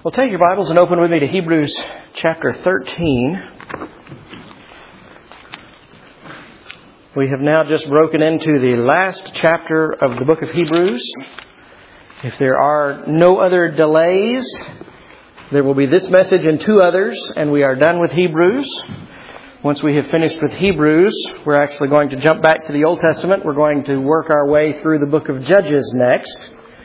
Well, take your Bibles and open with me to Hebrews chapter 13. We have now just broken into the last chapter of the book of Hebrews. If there are no other delays, there will be this message and two others, and we are done with Hebrews. Once we have finished with Hebrews, we're actually going to jump back to the Old Testament. We're going to work our way through the book of Judges next.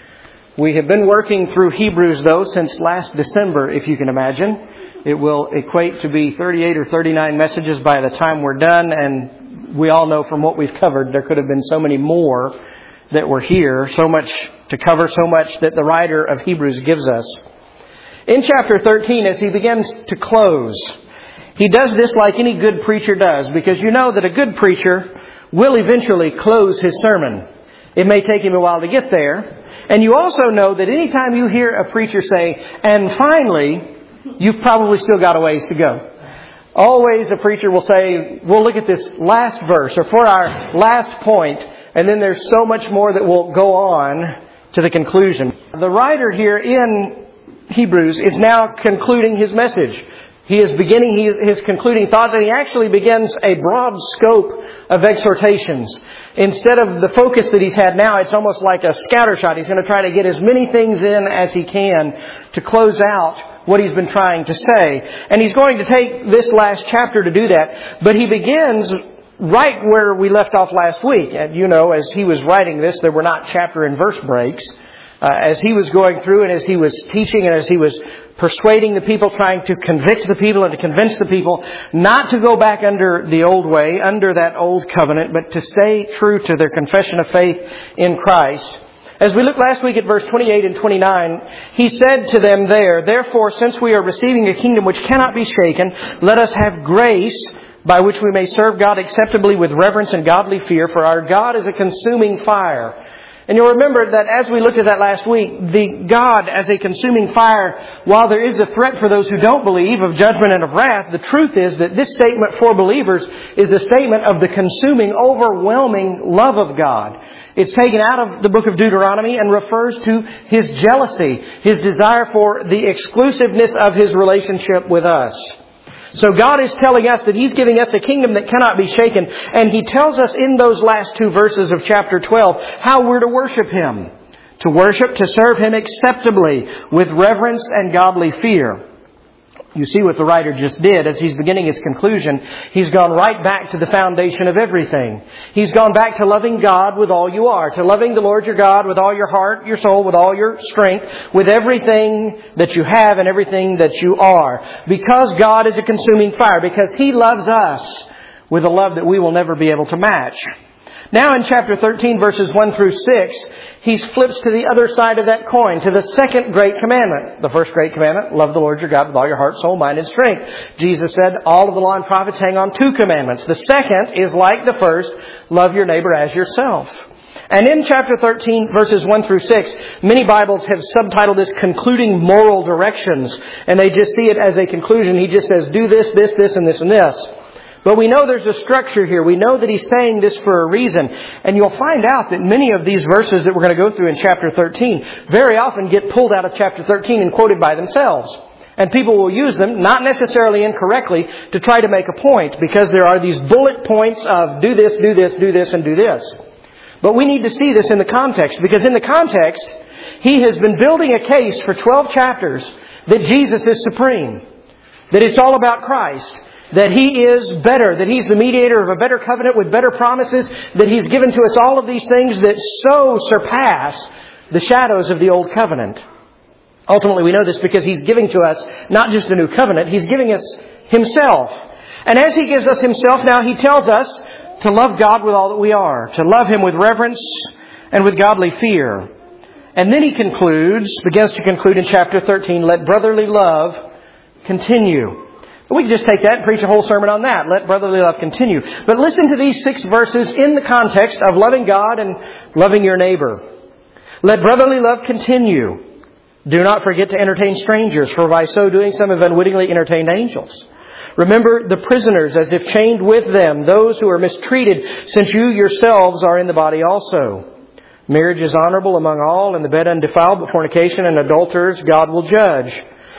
We have been working through Hebrews, though, since last December, if you can imagine. It will equate to be 38 or 39 messages by the time we're done, and we all know from what we've covered, there could have been so many more that were here, so much to cover, so much that the writer of Hebrews gives us. In chapter 13, as he begins to close, he does this like any good preacher does, because you know that a good preacher will eventually close his sermon. It may take him a while to get there. And you also know that anytime you hear a preacher say, and finally, you've probably still got a ways to go. Always a preacher will say, we'll look at this last verse or for our last point, and then there's so much more that will go on to the conclusion. The writer here in Hebrews is now concluding his message. He is beginning his concluding thoughts, and he actually begins a broad scope of exhortations. Instead of the focus that he's had now, it's almost like a scatter shot. He's going to try to get as many things in as he can to close out what he's been trying to say. And he's going to take this last chapter to do that. But he begins right where we left off last week. And you know, as he was writing this, there were not chapter and verse breaks. As he was going through and as he was teaching and as he was persuading the people, trying to convict the people and to convince the people not to go back under the old way, under that old covenant, but to stay true to their confession of faith in Christ. As we looked last week at verse 28 and 29, he said to them there, "Therefore, since we are receiving a kingdom which cannot be shaken, let us have grace by which we may serve God acceptably with reverence and godly fear, for our God is a consuming fire." And you'll remember that as we looked at that last week, the God as a consuming fire, while there is a threat for those who don't believe of judgment and of wrath, the truth is that this statement for believers is a statement of the consuming, overwhelming love of God. It's taken out of the book of Deuteronomy and refers to His jealousy, His desire for the exclusiveness of His relationship with us. So God is telling us that He's giving us a kingdom that cannot be shaken. And He tells us in those last two verses of chapter 12 how we're to worship Him. To worship, to serve Him acceptably with reverence and godly fear. You see what the writer just did as he's beginning his conclusion. He's gone right back to the foundation of everything. He's gone back to loving God with all you are. To loving the Lord your God with all your heart, your soul, with all your strength, with everything that you have and everything that you are. Because God is a consuming fire. Because He loves us with a love that we will never be able to match. Now in chapter 13, verses 1 through 6, he flips to the other side of that coin, to the second great commandment. The first great commandment, love the Lord your God with all your heart, soul, mind, and strength. Jesus said all of the law and prophets hang on two commandments. The second is like the first, love your neighbor as yourself. And in chapter 13, verses 1 through 6, many Bibles have subtitled this concluding moral directions. And they just see it as a conclusion. He just says, do this, this, this, and this, and this. But we know there's a structure here. We know that he's saying this for a reason. And you'll find out that many of these verses that we're going to go through in chapter 13 very often get pulled out of chapter 13 and quoted by themselves. And people will use them, not necessarily incorrectly, to try to make a point, because there are these bullet points of do this, do this, do this, and do this. But we need to see this in the context, because in the context, he has been building a case for 12 chapters that Jesus is supreme, that it's all about Christ. That He is better, that He's the mediator of a better covenant with better promises, that He's given to us all of these things that so surpass the shadows of the old covenant. Ultimately, we know this because He's giving to us not just a new covenant, He's giving us Himself. And as He gives us Himself, now He tells us to love God with all that we are, to love Him with reverence and with godly fear. And then He begins to conclude in chapter 13, let brotherly love continue. We can just take that and preach a whole sermon on that. Let brotherly love continue. But listen to these 6 verses in the context of loving God and loving your neighbor. Let brotherly love continue. Do not forget to entertain strangers, for by so doing some have unwittingly entertained angels. Remember the prisoners as if chained with them, those who are mistreated, since you yourselves are in the body also. Marriage is honorable among all, and the bed undefiled, but fornication and adulterers God will judge.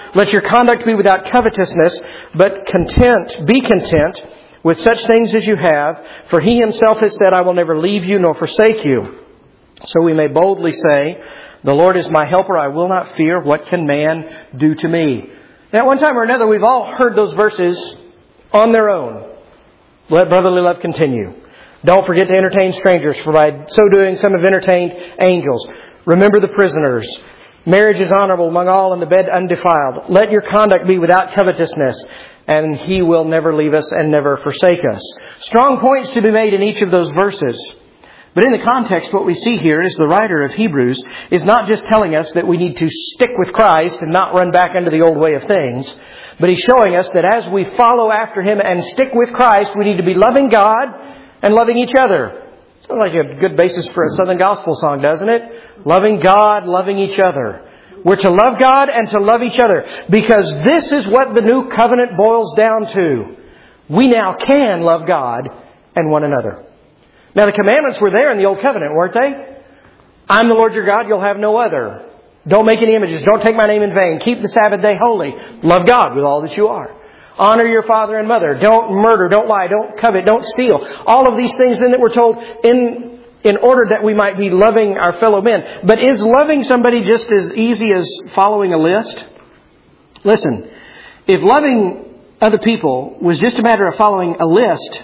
Let your conduct be without covetousness, but be content with such things as you have. For He Himself has said, I will never leave you nor forsake you. So we may boldly say, the Lord is my helper. I will not fear. What can man do to me? Now, at one time or another, we've all heard those verses on their own. Let brotherly love continue. Don't forget to entertain strangers, for by so doing some have entertained angels. Remember the prisoners. Marriage is honorable among all, and the bed undefiled. Let your conduct be without covetousness, and He will never leave us and never forsake us. Strong points to be made in each of those verses. But in the context, what we see here is the writer of Hebrews is not just telling us that we need to stick with Christ and not run back into the old way of things, but he's showing us that as we follow after Him and stick with Christ, we need to be loving God and loving each other. Sounds like a good basis for a Southern Gospel song, doesn't it? Loving God, loving each other. We're to love God and to love each other, because this is what the new covenant boils down to. We now can love God and one another. Now, the commandments were there in the Old Covenant, weren't they? I'm the Lord your God, you'll have no other. Don't make any images. Don't take my name in vain. Keep the Sabbath day holy. Love God with all that you are. Honor your father and mother. Don't murder. Don't lie. Don't covet. Don't steal. All of these things then that we're told in order that we might be loving our fellow men. But is loving somebody just as easy as following a list? Listen, if loving other people was just a matter of following a list,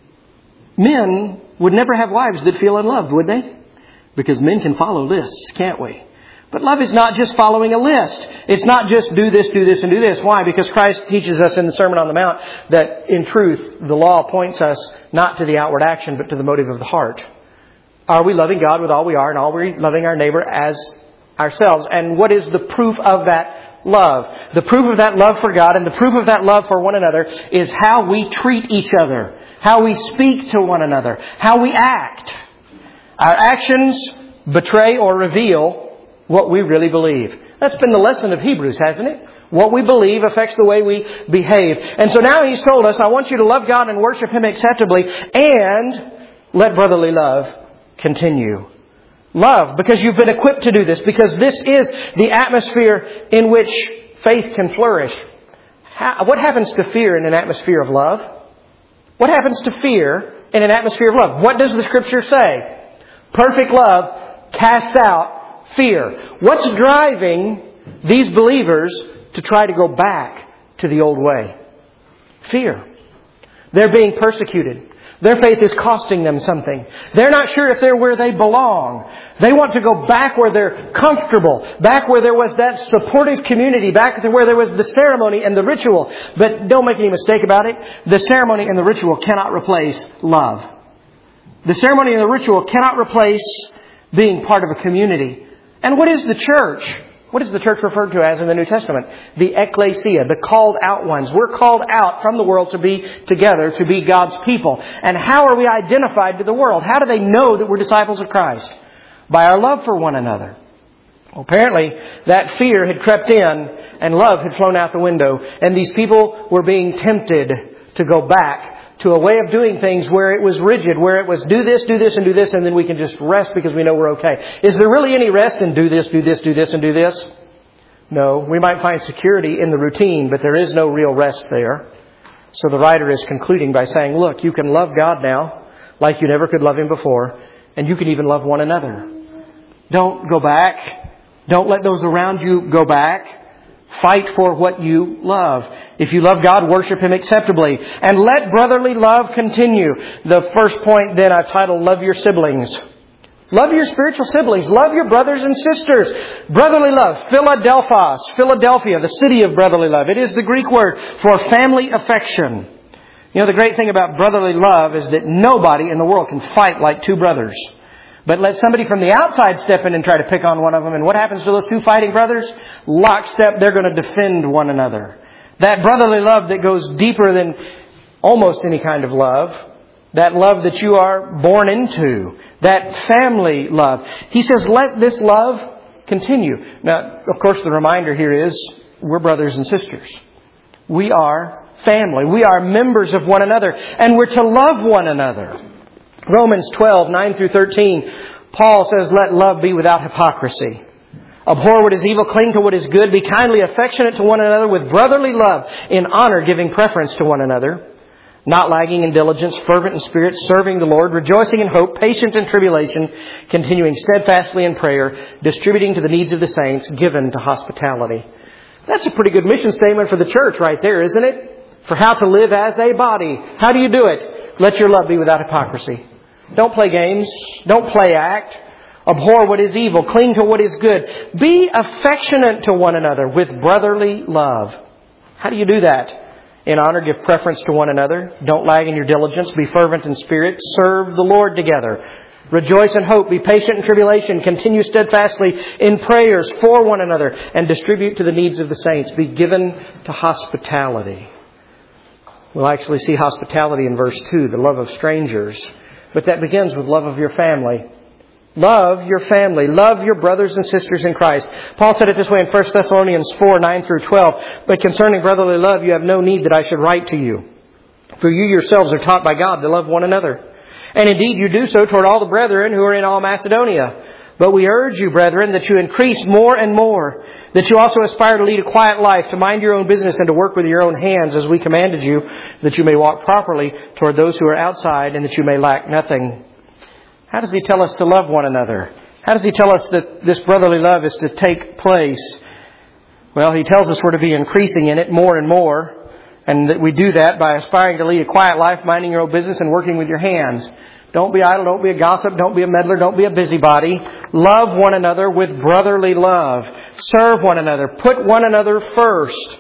men would never have wives that feel unloved, would they? Because men can follow lists, can't we? But love is not just following a list. It's not just do this, and do this. Why? Because Christ teaches us in the Sermon on the Mount that in truth, the law points us not to the outward action, but to the motive of the heart. Are we loving God with all we are, and are we loving our neighbor as ourselves? And what is the proof of that love? The proof of that love for God and the proof of that love for one another is how we treat each other, how we speak to one another, how we act. Our actions betray or reveal what we really believe. That's been the lesson of Hebrews, hasn't it? What we believe affects the way we behave. And so now he's told us, I want you to love God and worship Him acceptably, and let brotherly love continue. Love, because you've been equipped to do this, because this is the atmosphere in which faith can flourish. What happens to fear in an atmosphere of love? What happens to fear in an atmosphere of love? What does the Scripture say? Perfect love casts out fear. What's driving these believers to try to go back to the old way? Fear. They're being persecuted. Their faith is costing them something. They're not sure if they're where they belong. They want to go back where they're comfortable, back where there was that supportive community, back to where there was the ceremony and the ritual. But don't make any mistake about it. The ceremony and the ritual cannot replace love. The ceremony and the ritual cannot replace being part of a community. And what is the church? What is the church referred to as in the New Testament? The ecclesia, the called out ones. We're called out from the world to be together, to be God's people. And how are we identified to the world? How do they know that we're disciples of Christ? By our love for one another. Well, apparently, that fear had crept in and love had flown out the window. And these people were being tempted to go back to a way of doing things where it was rigid, where it was do this, and do this, and then we can just rest because we know we're okay. Is there really any rest in do this, and do this? No. We might find security in the routine, but there is no real rest there. So the writer is concluding by saying, look, you can love God now like you never could love Him before, and you can even love one another. Don't go back. Don't let those around you go back. Fight for what you love. If you love God, worship Him acceptably. And let brotherly love continue. The first point then I've titled, Love Your Siblings. Love your spiritual siblings. Love your brothers and sisters. Brotherly love. Philadelphia, the city of brotherly love. It is the Greek word for family affection. You know, the great thing about brotherly love is that nobody in the world can fight like two brothers. But let somebody from the outside step in and try to pick on one of them. And what happens to those two fighting brothers? Lockstep, they're going to defend one another. That brotherly love that goes deeper than almost any kind of love. That love that you are born into. That family love. He says, let this love continue. Now, of course, the reminder here is we're brothers and sisters. We are family. We are members of one another. And we're to love one another. Romans 12, 9 through 13, Paul says, let love be without hypocrisy. Abhor what is evil, cling to what is good, be kindly affectionate to one another with brotherly love, in honor giving preference to one another, not lagging in diligence, fervent in spirit, serving the Lord, rejoicing in hope, patient in tribulation, continuing steadfastly in prayer, distributing to the needs of the saints, given to hospitality. That's a pretty good mission statement for the church right there, isn't it? For how to live as a body. How do you do it? Let your love be without hypocrisy. Don't play games. Don't play act. Abhor what is evil. Cling to what is good. Be affectionate to one another with brotherly love. How do you do that? In honor, give preference to one another. Don't lag in your diligence. Be fervent in spirit. Serve the Lord together. Rejoice in hope. Be patient in tribulation. Continue steadfastly in prayers for one another. And distribute to the needs of the saints. Be given to hospitality. We'll actually see hospitality in verse 2, the love of strangers. But that begins with love of your family. Love your family. Love your brothers and sisters in Christ. Paul said it this way in 1 Thessalonians 4, 9 through 12. But concerning brotherly love, you have no need that I should write to you. For you yourselves are taught by God to love one another. And indeed you do so toward all the brethren who are in all Macedonia. But we urge you, brethren, that you increase more and more, that you also aspire to lead a quiet life, to mind your own business and to work with your own hands as we commanded you, that you may walk properly toward those who are outside and that you may lack nothing. How does he tell us to love one another? How does he tell us that this brotherly love is to take place? Well, he tells us we're to be increasing in it more and more, and that we do that by aspiring to lead a quiet life, minding your own business and working with your hands. Don't be idle, don't be a gossip, don't be a meddler, don't be a busybody. Love one another with brotherly love. Serve one another. Put one another first.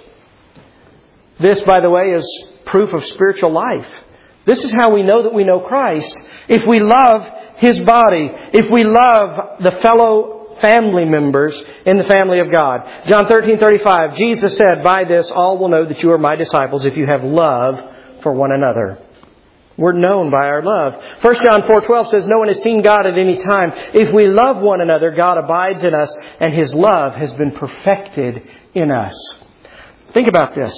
This, by the way, is proof of spiritual life. This is how we know that we know Christ. If we love His body, if we love the fellow family members in the family of God. John 13:35, Jesus said, by this all will know that you are my disciples if you have love for one another. We're known by our love. 1 John 4:12 says, no one has seen God at any time. If we love one another, God abides in us, and His love has been perfected in us. Think about this.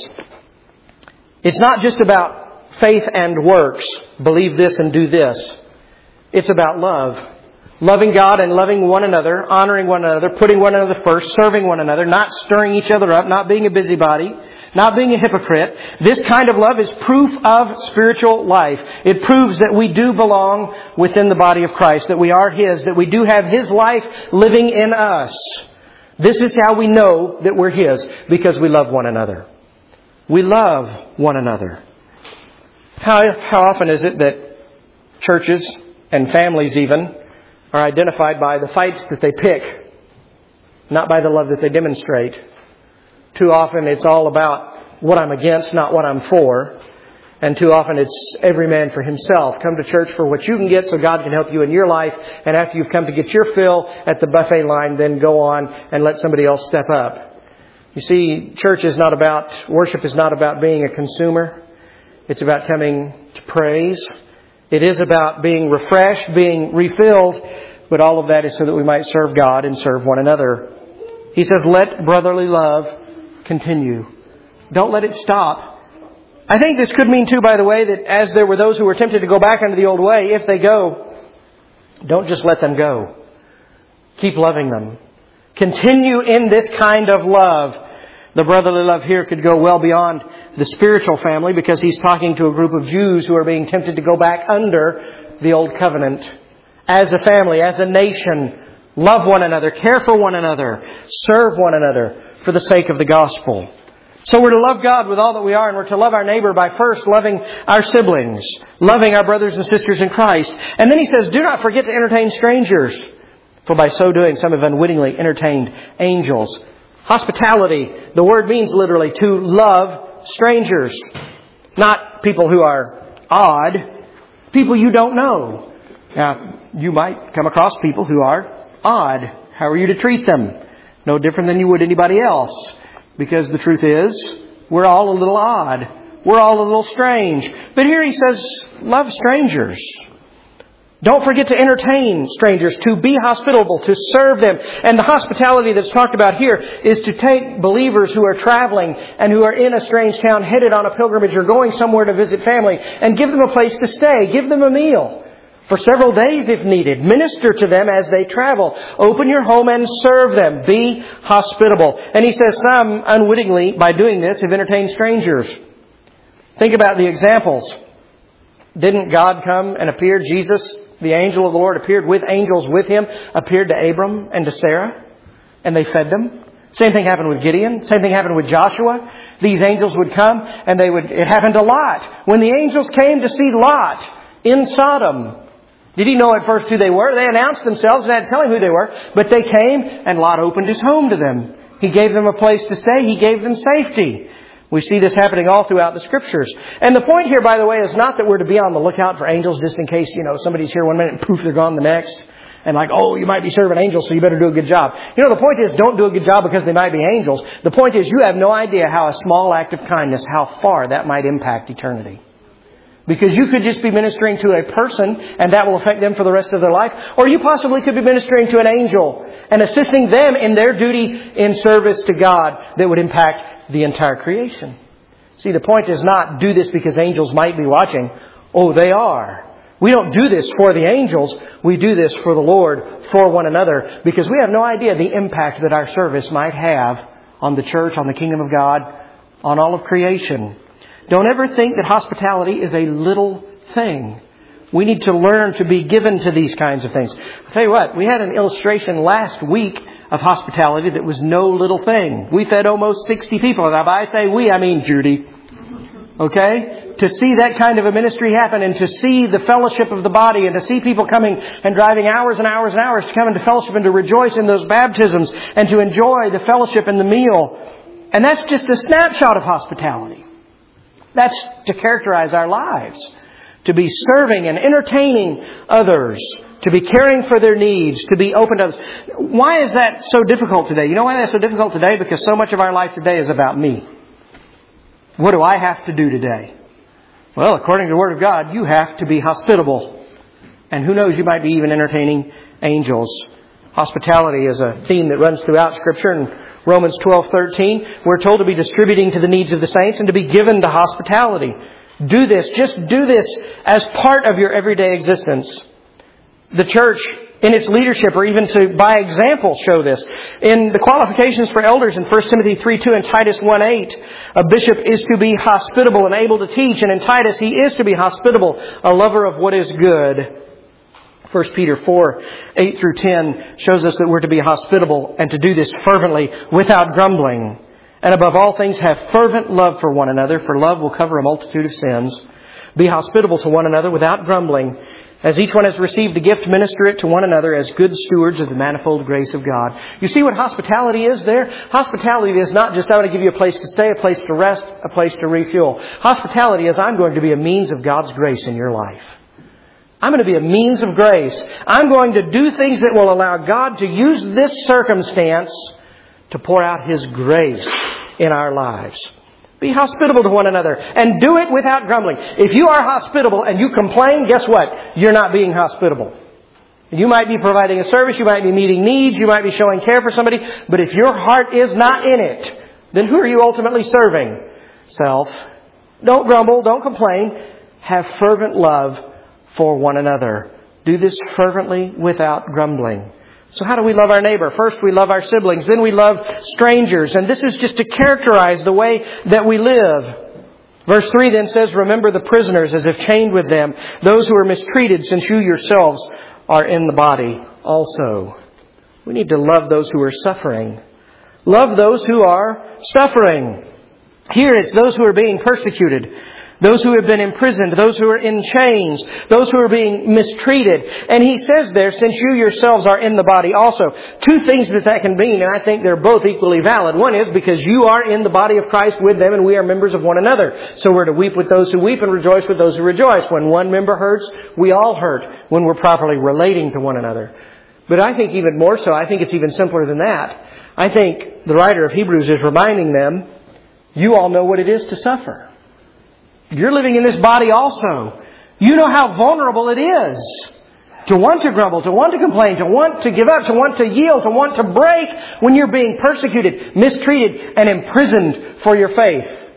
It's not just about faith and works. Believe this and do this. It's about love. Loving God and loving one another, honoring one another, putting one another first, serving one another, not stirring each other up, not being a busybody, not being a hypocrite. This kind of love is proof of spiritual life. It proves that we do belong within the body of Christ, that we are His, that we do have His life living in us. This is how we know that we're His, because we love one another. We love one another. How often is it that churches and families even are identified by the fights that they pick, not by the love that they demonstrate? Too often it's all about what I'm against, not what I'm for. And too often it's every man for himself. Come to church for what you can get so God can help you in your life. And after you've come to get your fill at the buffet line, then go on and let somebody else step up. You see, worship is not about being a consumer. It's about coming to praise. It is about being refreshed, being refilled. But all of that is so that we might serve God and serve one another. He says, let brotherly love continue. Don't let it stop. I think this could mean too, by the way, that as there were those who were tempted to go back into the old way, if they go, don't just let them go. Keep loving them. Continue in this kind of love. The brotherly love here could go well beyond the spiritual family, because he's talking to a group of Jews who are being tempted to go back under the old covenant. As a family, as a nation, love one another, care for one another, serve one another for the sake of the gospel. So we're to love God with all that we are, and we're to love our neighbor by first loving our siblings, loving our brothers and sisters in Christ. And then he says, do not forget to entertain strangers, for by so doing some have unwittingly entertained angels. Hospitality, the word means literally to love strangers. Not people who are odd, people you don't know. Now, you might come across people who are odd. How are you to treat them? No different than you would anybody else. Because the truth is, we're all a little odd. We're all a little strange. But here he says, love strangers. Don't forget to entertain strangers, to be hospitable, to serve them. And the hospitality that's talked about here is to take believers who are traveling and who are in a strange town, headed on a pilgrimage or going somewhere to visit family, and give them a place to stay. Give them a meal. For several days if needed. Minister to them as they travel. Open your home and serve them. Be hospitable. And he says some, unwittingly, by doing this, have entertained strangers. Think about the examples. Didn't God come and appear? Jesus, the angel of the Lord, appeared with angels with Him, appeared to Abram and to Sarah, and they fed them. Same thing happened with Gideon. Same thing happened with Joshua. These angels would come and it happened to Lot. When the angels came to see Lot in Sodom, did he know at first who they were? They announced themselves and had to tell him who they were. But they came and Lot opened his home to them. He gave them a place to stay. He gave them safety. We see this happening all throughout the Scriptures. And the point here, by the way, is not that we're to be on the lookout for angels just in case, somebody's here one minute and poof, they're gone the next. And you might be serving angels, so you better do a good job. The point is, don't do a good job because they might be angels. The point is, you have no idea how a small act of kindness, how far that might impact eternity. Because you could just be ministering to a person and that will affect them for the rest of their life. Or you possibly could be ministering to an angel and assisting them in their duty in service to God that would impact the entire creation. See, the point is not do this because angels might be watching. Oh, they are. We don't do this for the angels. We do this for the Lord, for one another, because we have no idea the impact that our service might have on the church, on the kingdom of God, on all of creation. Don't ever think that hospitality is a little thing. We need to learn to be given to these kinds of things. I'll tell you what, we had an illustration last week of hospitality that was no little thing. We fed almost 60 people. Now, if I say we, I mean Judy. Okay? To see that kind of a ministry happen and to see the fellowship of the body and to see people coming and driving hours and hours and hours to come into fellowship and to rejoice in those baptisms and to enjoy the fellowship and the meal. And that's just a snapshot of hospitality. That's to characterize our lives. To be serving and entertaining others. To be caring for their needs. To be open to others. Why is that so difficult today? You know why that's so difficult today? Because so much of our life today is about me. What do I have to do today? Well, according to the Word of God, you have to be hospitable. And who knows, you might be even entertaining angels. Hospitality is a theme that runs throughout Scripture. In Romans 12:13, we're told to be distributing to the needs of the saints and to be given to hospitality. Do this. Just do this as part of your everyday existence. The church, in its leadership, or even to, by example, show this. In the qualifications for elders in 1 Timothy 3:2 and Titus 1:8, a bishop is to be hospitable and able to teach. And in Titus, he is to be hospitable, a lover of what is good. 1 Peter 4:8 through 10 shows us that we're to be hospitable and to do this fervently without grumbling. And above all things, have fervent love for one another, for love will cover a multitude of sins. Be hospitable to one another without grumbling. As each one has received a gift, minister it to one another as good stewards of the manifold grace of God. You see what hospitality is there? Hospitality is not just, I want to give you a place to stay, a place to rest, a place to refuel. Hospitality is, I'm going to be a means of God's grace in your life. I'm going to be a means of grace. I'm going to do things that will allow God to use this circumstance to pour out His grace in our lives. Be hospitable to one another and do it without grumbling. If you are hospitable and you complain, guess what? You're not being hospitable. You might be providing a service, you might be meeting needs, you might be showing care for somebody, but if your heart is not in it, then who are you ultimately serving? Self. Don't grumble, don't complain. Have fervent love for one another. Do this fervently without grumbling. So how do we love our neighbor? First, we love our siblings. Then we love strangers. And this is just to characterize the way that we live. Verse 3 then says, remember the prisoners as if chained with them, those who are mistreated, since you yourselves are in the body also. We need to love those who are suffering. Love those who are suffering. Here it's those who are being persecuted. Those who have been imprisoned, those who are in chains, those who are being mistreated. And he says there, since you yourselves are in the body also. Two things that can mean, and I think they're both equally valid. One is because you are in the body of Christ with them and we are members of one another. So we're to weep with those who weep and rejoice with those who rejoice. When one member hurts, we all hurt when we're properly relating to one another. But I think even more so, I think it's even simpler than that. I think the writer of Hebrews is reminding them, you all know what it is to suffer. You're living in this body also. You know how vulnerable it is to want to grumble, to want to complain, to want to give up, to want to yield, to want to break when you're being persecuted, mistreated, and imprisoned for your faith.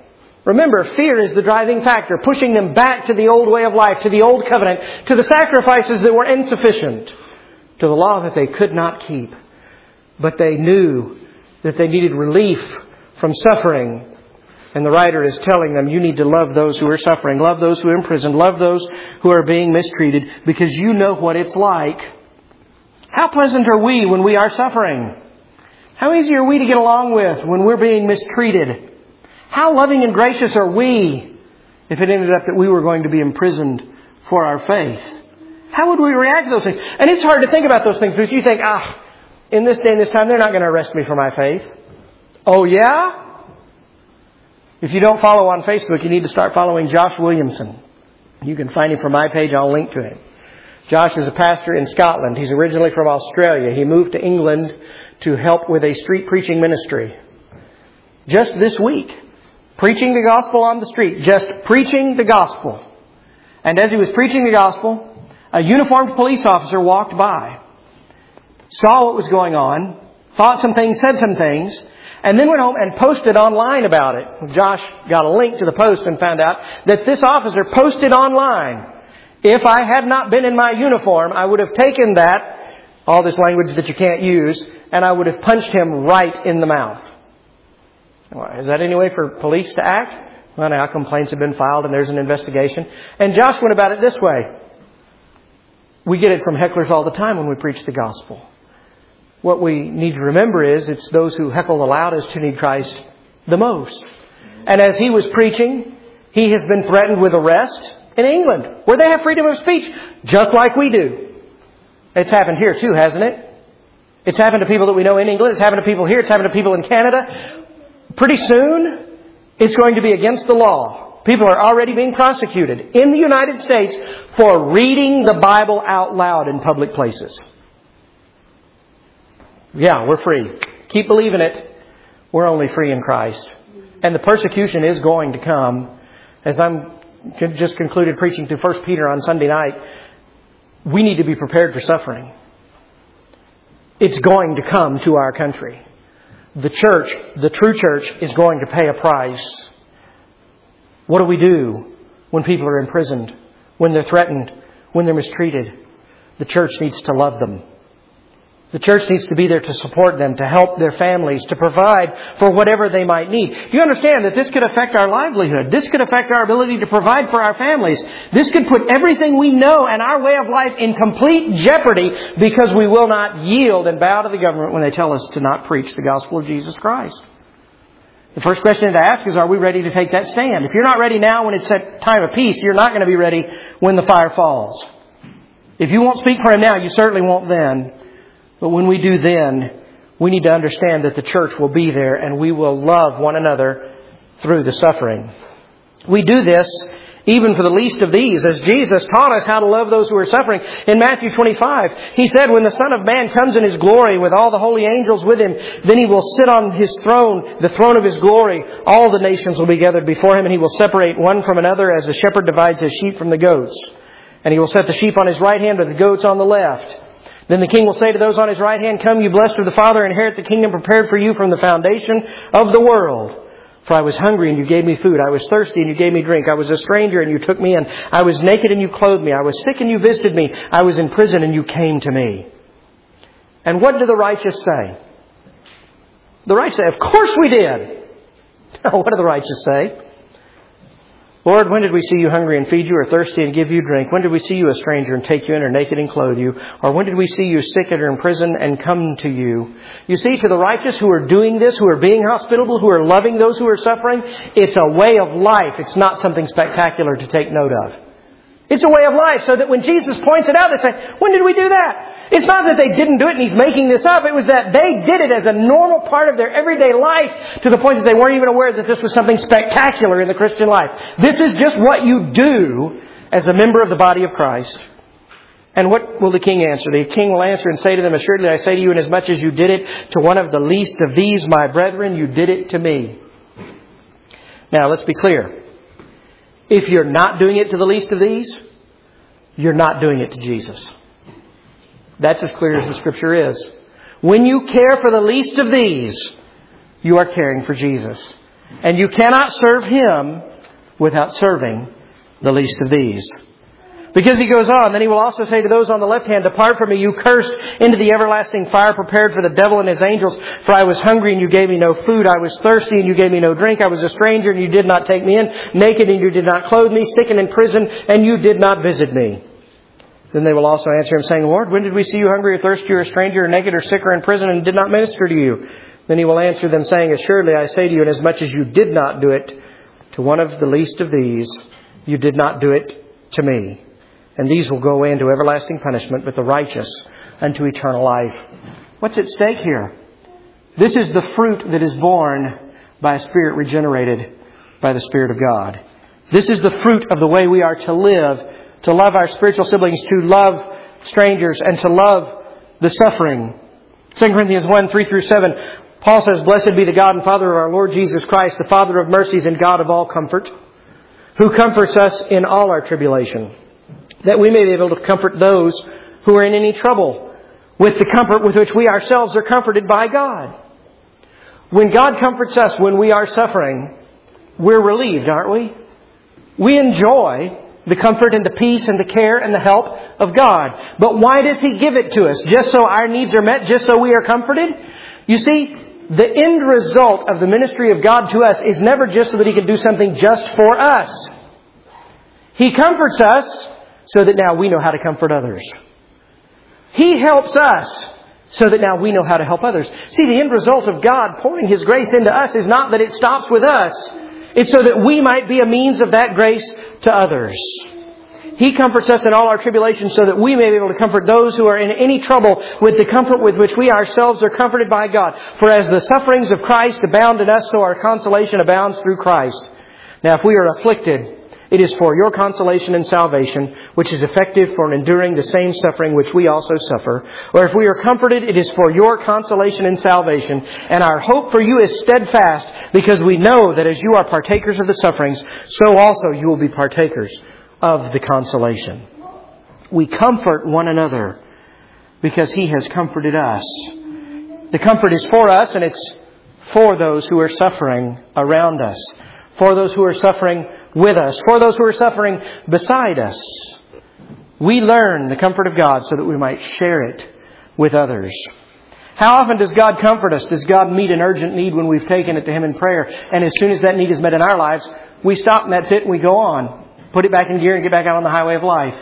Remember, fear is the driving factor, pushing them back to the old way of life, to the old covenant, to the sacrifices that were insufficient, to the law that they could not keep. But they knew that they needed relief from suffering. And the writer is telling them, you need to love those who are suffering, love those who are in prison, love those who are being mistreated, because you know what it's like. How pleasant are we when we are suffering? How easy are we to get along with when we're being mistreated? How loving and gracious are we if it ended up that we were going to be imprisoned for our faith? How would we react to those things? And it's hard to think about those things because you think, in this day and this time, they're not going to arrest me for my faith. Oh, yeah? If you don't follow on Facebook, you need to start following Josh Williamson. You can find him from my page. I'll link to him. Josh is a pastor in Scotland. He's originally from Australia. He moved to England to help with a street preaching ministry. Just this week, preaching the gospel on the street. Just preaching the gospel. And as he was preaching the gospel, a uniformed police officer walked by, saw what was going on, thought some things, said some things, and then went home and posted online about it. Josh got a link to the post and found out that this officer posted online, if I had not been in my uniform, I would have taken that, all this language that you can't use, and I would have punched him right in the mouth. Well, is that any way for police to act? Well, now complaints have been filed and there's an investigation. And Josh went about it this way. We get it from hecklers all the time when we preach the gospel. What we need to remember is it's those who heckle the loudest who need Christ the most. And as he was preaching, he has been threatened with arrest in England, where they have freedom of speech, just like we do. It's happened here too, hasn't it? It's happened to people that we know in England. It's happened to people here. It's happened to people in Canada. Pretty soon, it's going to be against the law. People are already being prosecuted in the United States for reading the Bible out loud in public places. Yeah, we're free. Keep believing it. We're only free in Christ. And the persecution is going to come. As I'm just concluded preaching through 1 Peter on Sunday night, we need to be prepared for suffering. It's going to come to our country. The church, the true church, is going to pay a price. What do we do when people are imprisoned, when they're threatened, when they're mistreated? The church needs to love them. The church needs to be there to support them, to help their families, to provide for whatever they might need. Do you understand that this could affect our livelihood? This could affect our ability to provide for our families. This could put everything we know and our way of life in complete jeopardy because we will not yield and bow to the government when they tell us to not preach the gospel of Jesus Christ. The first question to ask is, are we ready to take that stand? If you're not ready now when it's that time of peace, you're not going to be ready when the fire falls. If you won't speak for Him now, you certainly won't then. But when we do then, we need to understand that the church will be there and we will love one another through the suffering. We do this even for the least of these, as Jesus taught us how to love those who are suffering. In Matthew 25, He said, when the Son of Man comes in His glory with all the holy angels with Him, then He will sit on His throne, the throne of His glory. All the nations will be gathered before Him, and He will separate one from another as the shepherd divides his sheep from the goats. And He will set the sheep on His right hand, but the goats on the left. Then the King will say to those on His right hand, come, you blessed of the Father, inherit the kingdom prepared for you from the foundation of the world. For I was hungry and you gave me food. I was thirsty and you gave me drink. I was a stranger and you took me in. I was naked and you clothed me. I was sick and you visited me. I was in prison and you came to me. And what do the righteous say? The righteous say, of course we did. What do the righteous say? Lord, when did we see you hungry and feed you, or thirsty and give you drink? When did we see you a stranger and take you in, or naked and clothe you? Or when did we see you sick or in prison and come to you? You see, to the righteous who are doing this, who are being hospitable, who are loving those who are suffering, it's a way of life. It's not something spectacular to take note of. It's a way of life, so that when Jesus points it out, they say, when did we do that? It's not that they didn't do it and He's making this up. It was that they did it as a normal part of their everyday life to the point that they weren't even aware that this was something spectacular in the Christian life. This is just what you do as a member of the body of Christ. And what will the King answer? The King will answer and say to them, assuredly I say to you, inasmuch as you did it to one of the least of these, my brethren, you did it to me. Now, let's be clear. If you're not doing it to the least of these, you're not doing it to Jesus. That's as clear as the Scripture is. When you care for the least of these, you are caring for Jesus. And you cannot serve Him without serving the least of these. Because He goes on, then He will also say to those on the left hand, depart from me, you cursed, into the everlasting fire prepared for the devil and his angels. For I was hungry and you gave me no food. I was thirsty and you gave me no drink. I was a stranger and you did not take me in. Naked and you did not clothe me. Sick and in prison and you did not visit me. Then they will also answer Him, saying, Lord, when did we see you hungry or thirsty or a stranger or naked or sick or in prison and did not minister to you? Then He will answer them, saying, assuredly I say to you, inasmuch as you did not do it to one of the least of these, you did not do it to me. And these will go into everlasting punishment, but the righteous unto eternal life. What's at stake here? This is the fruit that is born by a spirit regenerated by the Spirit of God. This is the fruit of the way we are to live, to love our spiritual siblings, to love strangers, and to love the suffering. 2 Corinthians 1, 3 through 7, Paul says, blessed be the God and Father of our Lord Jesus Christ, the Father of mercies and God of all comfort, who comforts us in all our tribulation, that we may be able to comfort those who are in any trouble with the comfort with which we ourselves are comforted by God. When God comforts us when we are suffering, we're relieved, aren't we? We enjoy the comfort and the peace and the care and the help of God. But why does He give it to us? Just so our needs are met? Just so we are comforted? You see, the end result of the ministry of God to us is never just so that He can do something just for us. He comforts us so that now we know how to comfort others. He helps us so that now we know how to help others. See, the end result of God pouring His grace into us is not that it stops with us. It's so that we might be a means of that grace to others. He comforts us in all our tribulations so that we may be able to comfort those who are in any trouble with the comfort with which we ourselves are comforted by God. For as the sufferings of Christ abound in us, so our consolation abounds through Christ. Now, if we are afflicted, it is for your consolation and salvation, which is effective for enduring the same suffering which we also suffer. Or if we are comforted, it is for your consolation and salvation. And our hope for you is steadfast, because we know that as you are partakers of the sufferings, so also you will be partakers of the consolation. We comfort one another because He has comforted us. The comfort is for us, and it's for those who are suffering around us, for those who are suffering with us, for those who are suffering beside us. We learn the comfort of God so that we might share it with others. How often does God comfort us? Does God meet an urgent need when we've taken it to Him in prayer? And as soon as that need is met in our lives, we stop and that's it and we go on. Put it back in gear and get back out on the highway of life.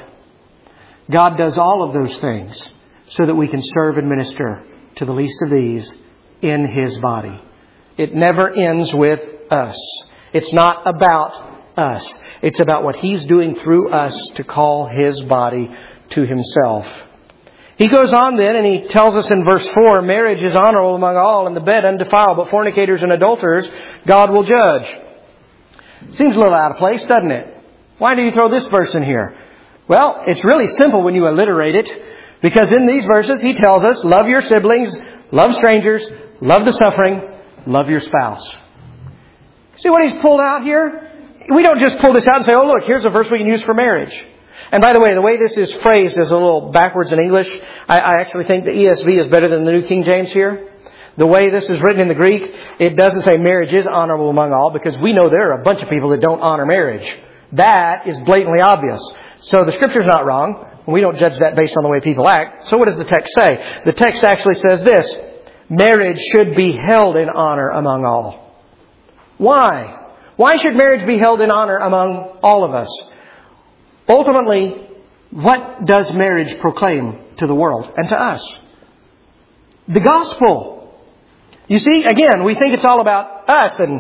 God does all of those things so that we can serve and minister to the least of these in His body. It never ends with us. It's not about us. It's about what He's doing through us to call His body to Himself. He goes on then and He tells us in verse 4, marriage is honorable among all and the bed undefiled, but fornicators and adulterers God will judge. Seems a little out of place, doesn't it? Why do you throw this verse in here? Well, it's really simple when you alliterate it, because in these verses He tells us, love your siblings, love strangers, love the suffering, love your spouse. See what He's pulled out here? We don't just pull this out and say, oh, look, here's a verse we can use for marriage. And by the way this is phrased is a little backwards in English. I actually think the ESV is better than the New King James here. The way this is written in the Greek, it doesn't say marriage is honorable among all, because we know there are a bunch of people that don't honor marriage. That is blatantly obvious. So the Scripture's not wrong. We don't judge that based on the way people act. So what does the text say? The text actually says this: marriage should be held in honor among all. Why? Why should marriage be held in honor among all of us? Ultimately, what does marriage proclaim to the world and to us? The gospel. You see, again, we think it's all about us, and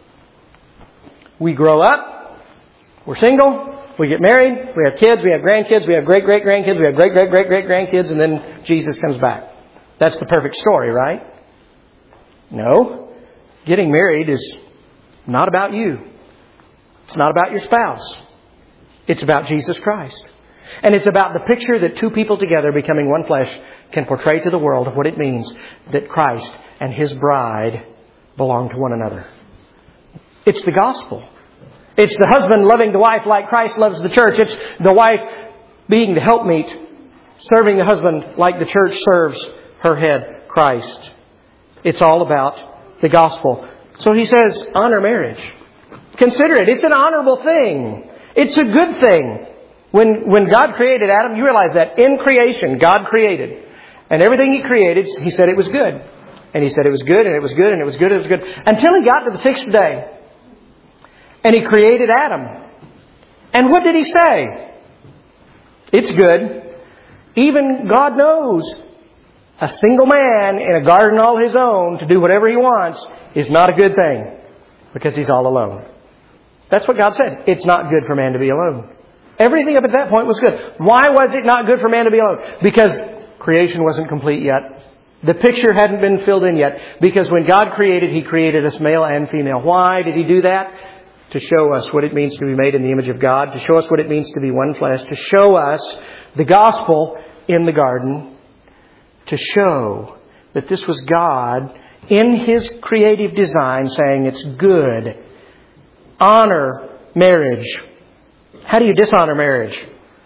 we grow up, we're single, we get married, we have kids, we have grandkids, we have great-great-grandkids, we have great-great-great-great-grandkids, and then Jesus comes back. That's the perfect story, right? No. Getting married is not about you. It's not about your spouse. It's about Jesus Christ. And it's about the picture that two people together becoming one flesh can portray to the world of what it means that Christ and His bride belong to one another. It's the gospel. It's the husband loving the wife like Christ loves the church. It's the wife being the helpmeet, serving the husband like the church serves her head, Christ. It's all about the gospel. So he says, honor marriage. Consider it. It's an honorable thing. It's a good thing. When God created Adam, you realize that in creation, God created. And everything He created, He said it was good. And He said it was good, and it was good, and it was good, and it was good. Until He got to the sixth day. And He created Adam. And what did He say? It's good. Even God knows a single man in a garden all his own to do whatever he wants is not a good thing. Because he's all alone. That's what God said. It's not good for man to be alone. Everything up at that point was good. Why was it not good for man to be alone? Because creation wasn't complete yet. The picture hadn't been filled in yet. Because when God created, He created us male and female. Why did He do that? To show us what it means to be made in the image of God. To show us what it means to be one flesh. To show us the gospel in the garden. To show that this was God in His creative design saying it's good. Honor marriage. How do you dishonor marriage?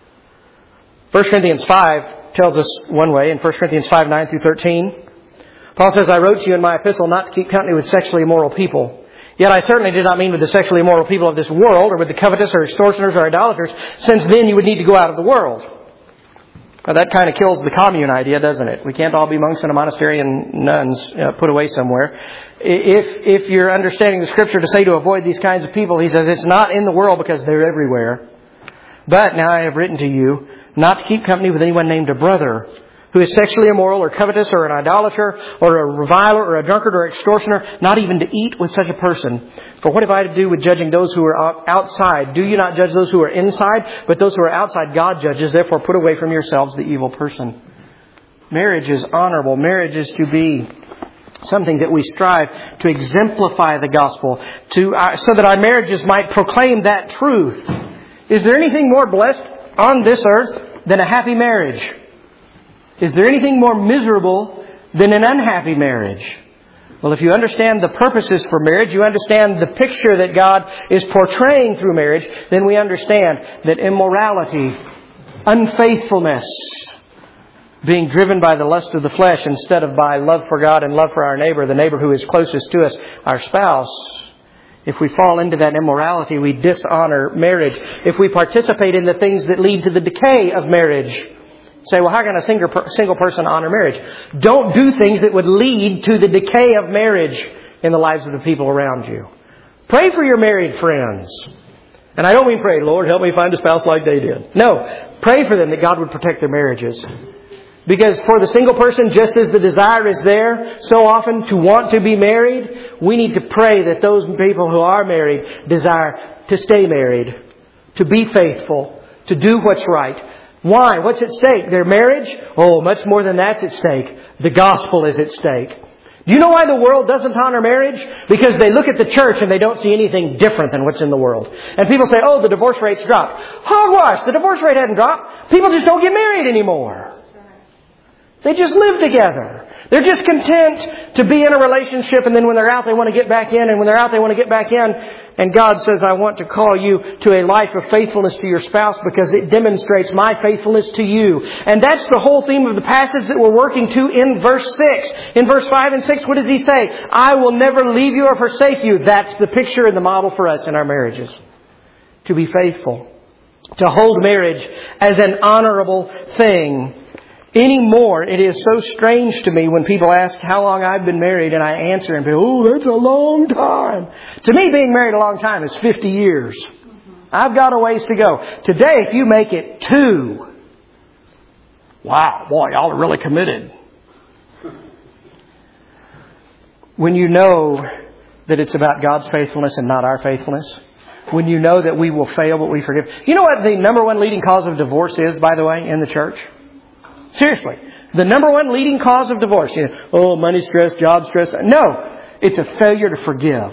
1 Corinthians 5 tells us one way. In 1 Corinthians 5, 9 through 13. Paul says, I wrote to you in my epistle not to keep company with sexually immoral people. Yet I certainly did not mean with the sexually immoral people of this world, or with the covetous, or extortioners, or idolaters, since then you would need to go out of the world. Now that kind of kills the commune idea, doesn't it? We can't all be monks in a monastery and nuns put away somewhere. If you're understanding the Scripture to say to avoid these kinds of people, he says it's not in the world because they're everywhere. But now I have written to you not to keep company with anyone named a brother who is sexually immoral or covetous or an idolater or a reviler or a drunkard or extortioner, not even to eat with such a person. For what have I to do with judging those who are outside? Do you not judge those who are inside? But those who are outside God judges. Therefore put away from yourselves the evil person. Marriage is honorable. Marriage is to be something that we strive to exemplify the gospel, so that our marriages might proclaim that truth. Is there anything more blessed on this earth than a happy marriage? Is there anything more miserable than an unhappy marriage? Well, if you understand the purposes for marriage, you understand the picture that God is portraying through marriage, then we understand that immorality, unfaithfulness, being driven by the lust of the flesh instead of by love for God and love for our neighbor, the neighbor who is closest to us, our spouse. If we fall into that immorality, we dishonor marriage. If we participate in the things that lead to the decay of marriage, say, well, how can a single person honor marriage? Don't do things that would lead to the decay of marriage in the lives of the people around you. Pray for your married friends. And I don't mean pray, Lord, help me find a spouse like they did. No, pray for them that God would protect their marriages. Because for the single person, just as the desire is there so often to want to be married, we need to pray that those people who are married desire to stay married, to be faithful, to do what's right. Why? What's at stake? Their marriage? Oh, much more than that's at stake. The gospel is at stake. Do you know why the world doesn't honor marriage? Because they look at the church and they don't see anything different than what's in the world. And people say, oh, the divorce rate's dropped. Hogwash! The divorce rate hasn't dropped. People just don't get married anymore. They just live together. They're just content to be in a relationship, and then when they're out, they want to get back in, and when they're out, they want to get back in. And God says, I want to call you to a life of faithfulness to your spouse because it demonstrates my faithfulness to you. And that's the whole theme of the passage that we're working to in verse 6. In verse 5 and 6, what does he say? I will never leave you or forsake you. That's the picture and the model for us in our marriages. To be faithful. To hold marriage as an honorable thing. Anymore, it is so strange to me when people ask how long I've been married and I answer and go, oh, that's a long time. To me, being married a long time is 50 years. I've got a ways to go. Today, if you make it 2, wow, boy, y'all are really committed. When you know that it's about God's faithfulness and not our faithfulness, when you know that we will fail but we forgive. You know what the number one leading cause of divorce is, by the way, in the church? Seriously. The number one leading cause of divorce. You know, oh, money stress, job stress. No. It's a failure to forgive.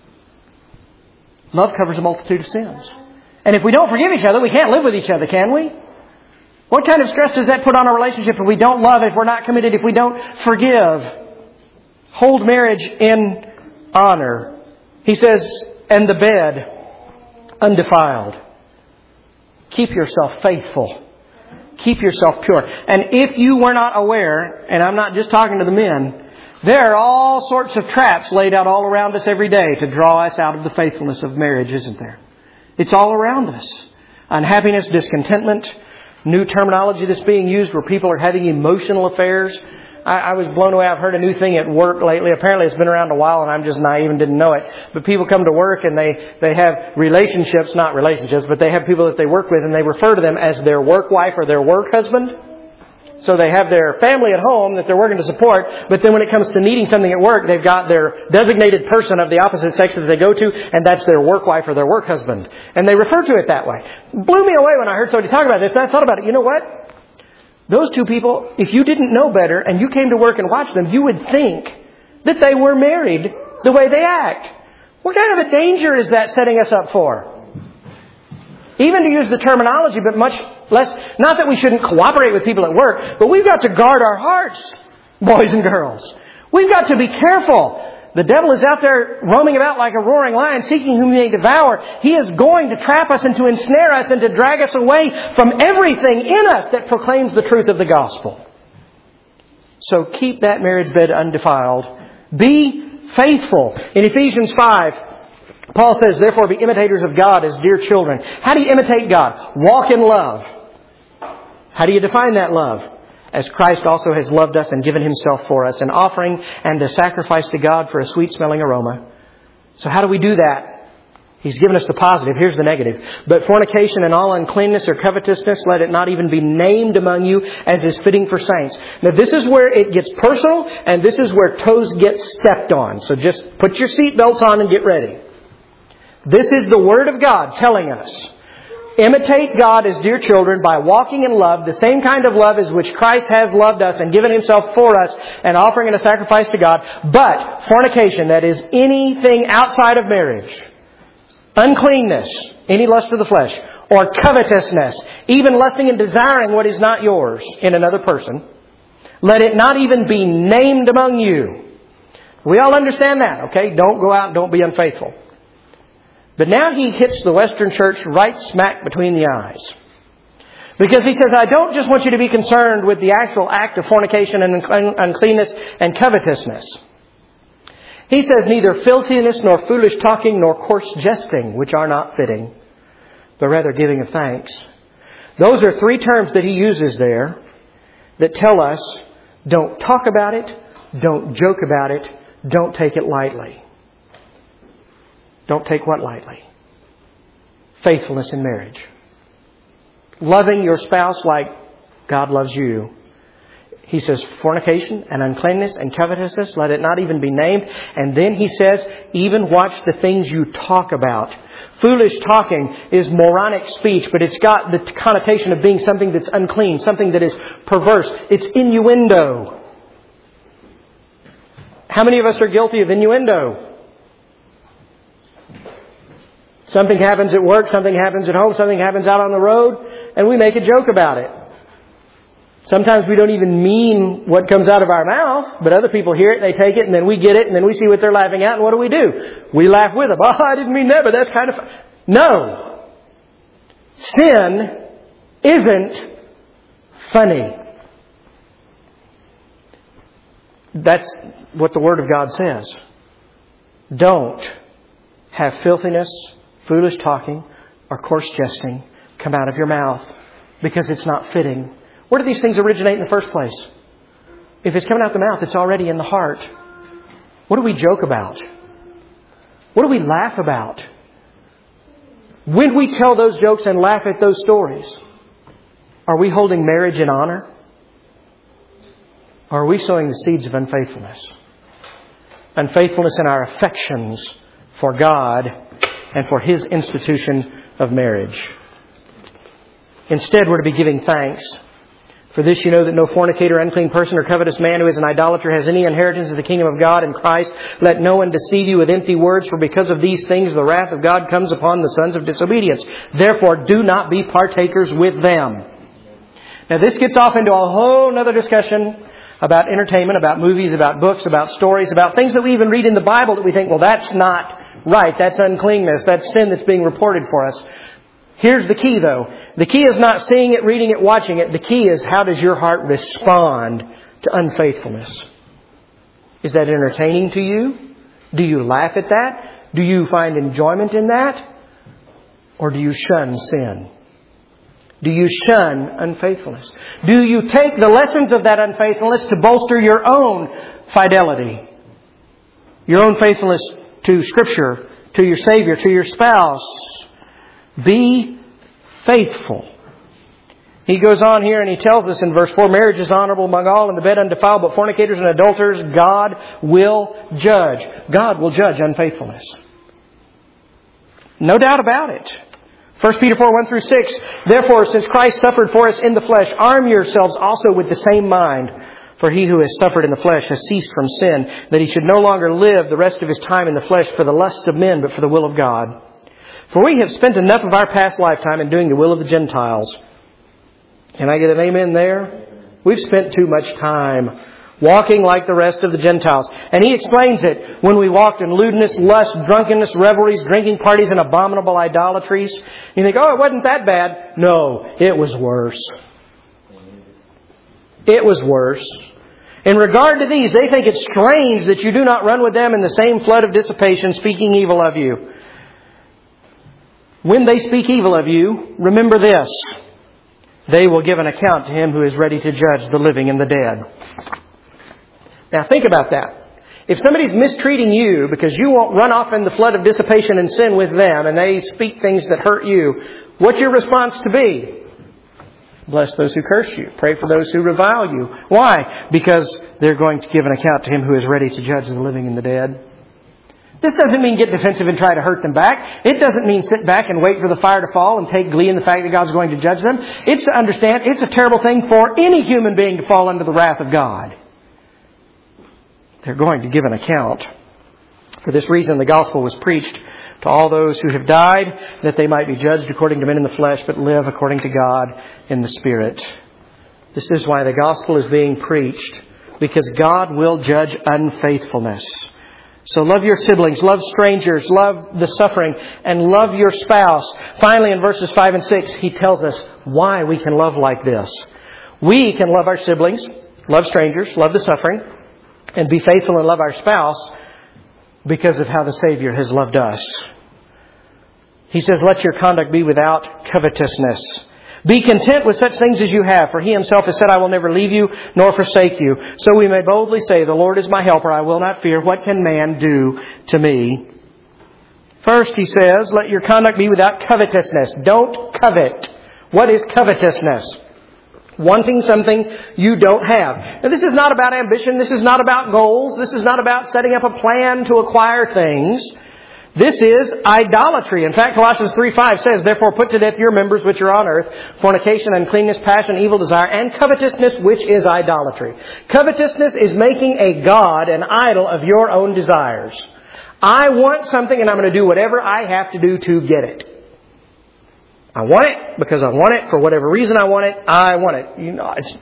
Love covers a multitude of sins. And if we don't forgive each other, we can't live with each other, can we? What kind of stress does that put on a relationship if we don't love, if we're not committed, if we don't forgive? Hold marriage in honor. He says, and the bed undefiled. Keep yourself faithful. Keep yourself pure. And if you were not aware, and I'm not just talking to the men, There are all sorts of traps laid out all around us every day to draw us out of the faithfulness of marriage, isn't there? It's all around us. Unhappiness, discontentment, new terminology that's being used where people are having emotional affairs. I was blown away. I've heard a new thing at work lately. Apparently it's been around a while and I'm just naive and didn't know it. But people come to work and they have relationships, not relationships, but they have people that they work with and they refer to them as their work wife or their work husband. So they have their family at home that they're working to support, but then when it comes to needing something at work, they've got their designated person of the opposite sex that they go to, and that's their work wife or their work husband. And they refer to it that way. Blew me away when I heard somebody talk about this, and I thought about it. You know what? Those two people, if you didn't know better and you came to work and watched them, you would think that they were married the way they act. What kind of a danger is that setting us up for? Even to use the terminology, but much less, not that we shouldn't cooperate with people at work, but we've got to guard our hearts, boys and girls. We've got to be careful. The devil is out there roaming about like a roaring lion, seeking whom he may devour. He is going to trap us and to ensnare us and to drag us away from everything in us that proclaims the truth of the gospel. So keep that marriage bed undefiled. Be faithful. In Ephesians 5, Paul says, therefore be imitators of God as dear children. How do you imitate God? Walk in love. How do you define that love? As Christ also has loved us and given Himself for us, an offering and a sacrifice to God for a sweet-smelling aroma. So how do we do that? He's given us the positive. Here's the negative. But fornication and all uncleanness or covetousness, let it not even be named among you as is fitting for saints. Now this is where it gets personal and this is where toes get stepped on. So just put your seatbelts on and get ready. This is the Word of God telling us. Imitate God as dear children by walking in love, the same kind of love as which Christ has loved us and given Himself for us, and offering and a sacrifice to God. But fornication, that is anything outside of marriage, uncleanness, any lust of the flesh, or covetousness, even lusting and desiring what is not yours in another person, let it not even be named among you. We all understand that, okay? Don't go out and don't be unfaithful. But now he hits the Western church right smack between the eyes. Because he says, I don't just want you to be concerned with the actual act of fornication and uncleanness and covetousness. He says, neither filthiness nor foolish talking nor coarse jesting, which are not fitting, but rather giving of thanks. Those are three terms that he uses there that tell us, don't talk about it, don't joke about it, don't take it lightly. Don't take what lightly? Faithfulness in marriage. Loving your spouse like God loves you. He says fornication and uncleanness and covetousness, let it not even be named. And then he says, even watch the things you talk about. Foolish talking is moronic speech, but it's got the connotation of being something that's unclean, something that is perverse. It's innuendo. How many of us are guilty of innuendo? Something happens at work, something happens at home, something happens out on the road, and we make a joke about it. Sometimes we don't even mean what comes out of our mouth, but other people hear it, they take it, and then we get it, and then we see what they're laughing at, and what do? We laugh with them. Oh, I didn't mean that, but that's kind of... No. Sin isn't funny. That's what the Word of God says. Don't have filthiness, foolish talking, or coarse jesting come out of your mouth, because it's not fitting. Where do these things originate in the first place? If it's coming out the mouth, it's already in the heart. What do we joke about? What do we laugh about? When we tell those jokes and laugh at those stories, are we holding marriage in honor? Or are we sowing the seeds of unfaithfulness? Unfaithfulness in our affections for God and for His institution of marriage. Instead, we're to be giving thanks. For this you know that no fornicator, unclean person, or covetous man who is an idolater has any inheritance of the kingdom of God in Christ. Let no one deceive you with empty words, for because of these things the wrath of God comes upon the sons of disobedience. Therefore, do not be partakers with them. Now, this gets off into a whole other discussion about entertainment, about movies, about books, about stories, about things that we even read in the Bible that we think, well, that's not right. That's uncleanness. That's sin that's being reported for us. Here's the key, though. The key is not seeing it, reading it, watching it. The key is, how does your heart respond to unfaithfulness? Is that entertaining to you? Do you laugh at that? Do you find enjoyment in that? Or do you shun sin? Do you shun unfaithfulness? Do you take the lessons of that unfaithfulness to bolster your own fidelity? Your own faithfulness to Scripture, to your Savior, to your spouse. Be faithful. He goes on here and he tells us in verse 4, marriage is honorable among all and the bed undefiled, but fornicators and adulterers God will judge. God will judge unfaithfulness. No doubt about it. 1 Peter 4, 1 through 6. Therefore, since Christ suffered for us in the flesh, arm yourselves also with the same mind. For he who has suffered in the flesh has ceased from sin, that he should no longer live the rest of his time in the flesh for the lusts of men, but for the will of God. For we have spent enough of our past lifetime in doing the will of the Gentiles. Can I get an amen there? We've spent too much time walking like the rest of the Gentiles. And he explains it when we walked in lewdness, lust, drunkenness, revelries, drinking parties, and abominable idolatries. You think, oh, it wasn't that bad. No, it was worse. It was worse. In regard to these, they think it's strange that you do not run with them in the same flood of dissipation, speaking evil of you. When they speak evil of you, remember this. They will give an account to Him who is ready to judge the living and the dead. Now think about that. If somebody's mistreating you because you won't run off in the flood of dissipation and sin with them and they speak things that hurt you, what's your response to be? Bless those who curse you. Pray for those who revile you. Why? Because they're going to give an account to Him who is ready to judge the living and the dead. This doesn't mean get defensive and try to hurt them back. It doesn't mean sit back and wait for the fire to fall and take glee in the fact that God's going to judge them. It's to understand it's a terrible thing for any human being to fall under the wrath of God. They're going to give an account. For this reason, the gospel was preached to all those who have died, that they might be judged according to men in the flesh, but live according to God in the Spirit. This is why the gospel is being preached, because God will judge unfaithfulness. So love your siblings, love strangers, love the suffering, and love your spouse. Finally, in verses 5 and 6, he tells us why we can love like this. We can love our siblings, love strangers, love the suffering, and be faithful and love our spouse because of how the Savior has loved us. He says, let your conduct be without covetousness. Be content with such things as you have, for He Himself has said, I will never leave you nor forsake you. So we may boldly say, the Lord is my helper, I will not fear. What can man do to me? First, he says, let your conduct be without covetousness. Don't covet. What is covetousness? Wanting something you don't have. Now, this is not about ambition. This is not about goals. This is not about setting up a plan to acquire things. This is idolatry. In fact, Colossians 3:5 says, therefore put to death your members which are on earth, fornication, uncleanness, passion, evil desire, and covetousness, which is idolatry. Covetousness is making a god, an idol of your own desires. I want something and I'm going to do whatever I have to do to get it. I want it because I want it. For whatever reason I want it, I want it. You know, it's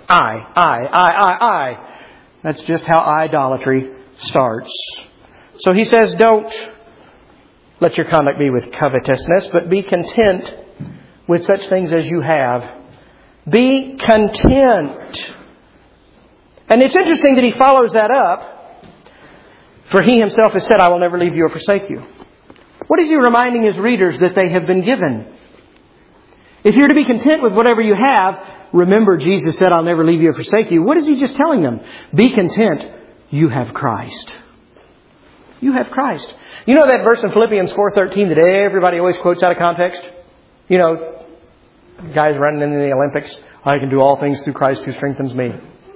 I. That's just how idolatry starts. So he says, don't let your conduct be with covetousness, but be content with such things as you have. Be content. And it's interesting that he follows that up. For He Himself has said, I will never leave you or forsake you. What is He reminding His readers that they have been given? If you're to be content with whatever you have, remember Jesus said, I'll never leave you or forsake you. What is He just telling them? Be content. You have Christ. You have Christ. You know that verse in Philippians 4:13 that everybody always quotes out of context? You know, guys running in the Olympics. I can do all things through Christ who strengthens me.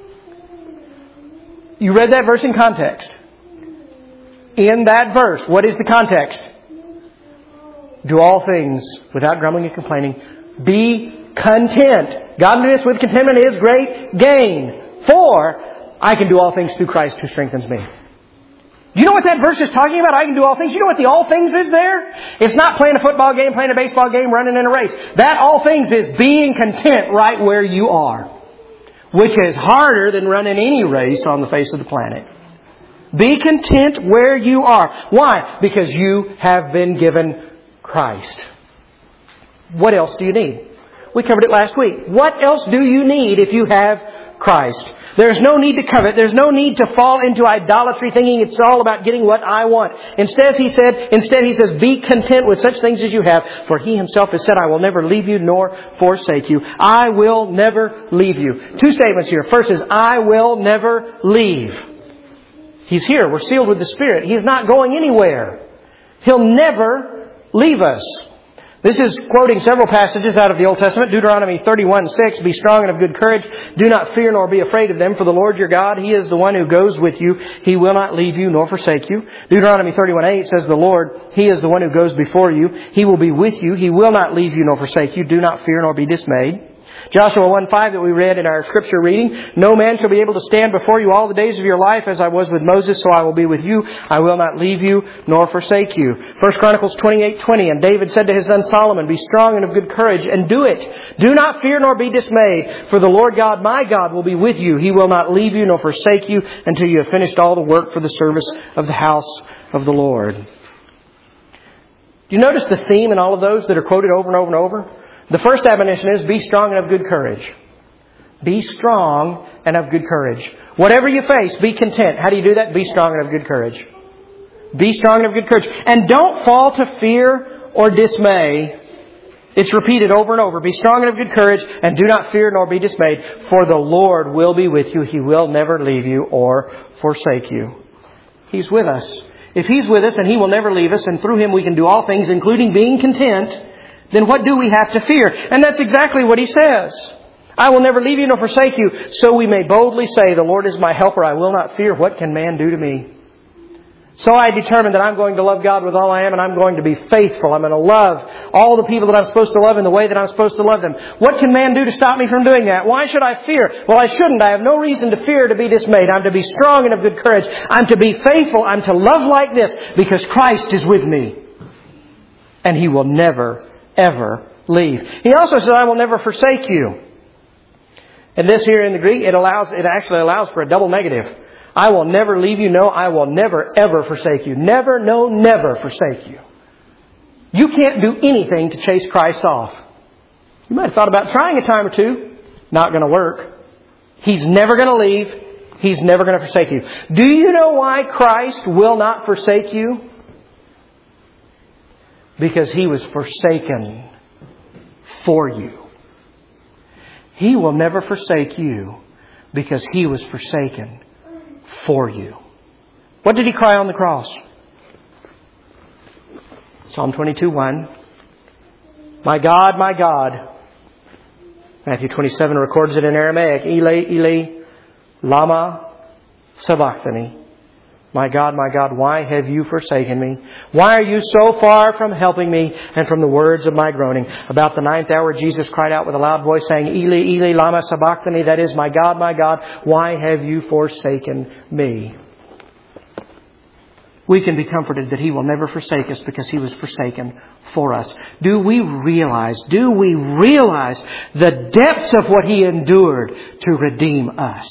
You read that verse in context. In that verse, what is the context? Do all things without grumbling and complaining. Be content. Godliness with contentment is great gain. For I can do all things through Christ who strengthens me. Do you know what that verse is talking about? I can do all things. You know what the all things is there? It's not playing a football game, playing a baseball game, running in a race. That all things is being content right where you are. Which is harder than running any race on the face of the planet. Be content where you are. Why? Because you have been given Christ. What else do you need? We covered it last week. What else do you need if you have Christ. There's no need to covet. There's no need to fall into idolatry thinking it's all about getting what I want. Instead, he says, be content with such things as you have. For He Himself has said, I will never leave you nor forsake you. I will never leave you. Two statements here. First is, I will never leave. He's here. We're sealed with the Spirit. He's not going anywhere. He'll never leave us. This is quoting several passages out of the Old Testament. Deuteronomy 31:6, be strong and of good courage. Do not fear nor be afraid of them, for the Lord your God, He is the one who goes with you. He will not leave you nor forsake you. Deuteronomy 31:8 says, the Lord, He is the one who goes before you. He will be with you. He will not leave you nor forsake you. Do not fear nor be dismayed. Joshua 1:5 that we read in our scripture reading, no man shall be able to stand before you all the days of your life, as I was with Moses, so I will be with you. I will not leave you nor forsake you. 1 Chronicles 28:20, and David said to his son Solomon, be strong and of good courage, and do it. Do not fear nor be dismayed, for the Lord God, my God, will be with you. He will not leave you nor forsake you until you have finished all the work for the service of the house of the Lord. Do you notice the theme in all of those that are quoted over and over and over? The first admonition is, be strong and of good courage. Be strong and of good courage. Whatever you face, be content. How do you do that? Be strong and of good courage. Be strong and of good courage. And don't fall to fear or dismay. It's repeated over and over. Be strong and of good courage, and do not fear nor be dismayed, for the Lord will be with you. He will never leave you or forsake you. He's with us. If He's with us and He will never leave us, and through Him we can do all things, including being content, then what do we have to fear? And that's exactly what He says. I will never leave you nor forsake you. So we may boldly say, the Lord is my helper. I will not fear. What can man do to me? So I determined that I'm going to love God with all I am, and I'm going to be faithful. I'm going to love all the people that I'm supposed to love in the way that I'm supposed to love them. What can man do to stop me from doing that? Why should I fear? Well, I shouldn't. I have no reason to fear, to be dismayed. I'm to be strong and of good courage. I'm to be faithful. I'm to love like this because Christ is with me. And He will never ever leave. He also says, I will never forsake you. And this here in the Greek, it actually allows for a double negative. I will never leave you. No, I will never ever forsake you. Never, no, never forsake you. You can't do anything to chase Christ off. You might have thought about trying a time or two. Not going to work. He's never going to leave. He's never going to forsake you. Do you know why Christ will not forsake you? Because He was forsaken for you. He will never forsake you because He was forsaken for you. What did He cry on the cross? Psalm 22:1. My God, my God. Matthew 27 records it in Aramaic. Eli, Eli, lama sabachthani. My God, why have you forsaken me? Why are you so far from helping me and from the words of my groaning? About the 9th hour, Jesus cried out with a loud voice saying, Eli, Eli, lama sabachthani. That is, my God, why have you forsaken me? We can be comforted that He will never forsake us because He was forsaken for us. Do we realize the depths of what He endured to redeem us?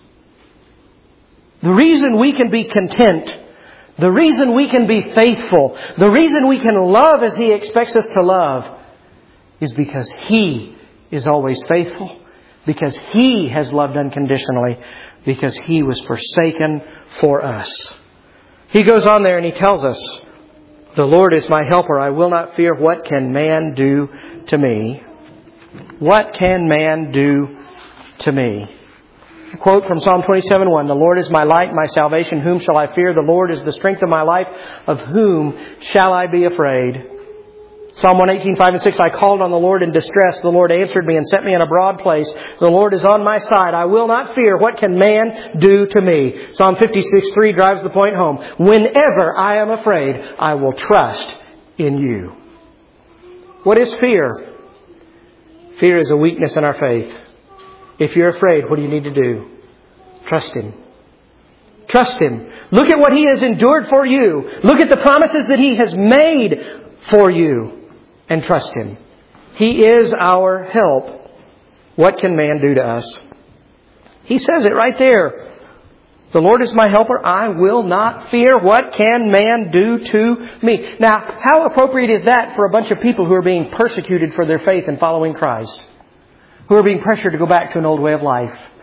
The reason we can be content, the reason we can be faithful, the reason we can love as He expects us to love is because He is always faithful, because He has loved unconditionally, because He was forsaken for us. He goes on there and He tells us, the Lord is my helper. I will not fear. What can man do to me? What can man do to me? A quote from Psalm 27:1. The Lord is my light, my salvation. Whom shall I fear? The Lord is the strength of my life. Of whom shall I be afraid? Psalm 118:5-6. I called on the Lord in distress. The Lord answered me and set me in a broad place. The Lord is on my side. I will not fear. What can man do to me? Psalm 56:3 drives the point home. Whenever I am afraid, I will trust in you. What is fear? Fear is a weakness in our faith. If you're afraid, what do you need to do? Trust Him. Trust Him. Look at what He has endured for you. Look at the promises that He has made for you. And trust Him. He is our help. What can man do to us? He says it right there. The Lord is my helper. I will not fear. What can man do to me? Now, how appropriate is that for a bunch of people who are being persecuted for their faith and following Christ? Who are being pressured to go back to an old way of life?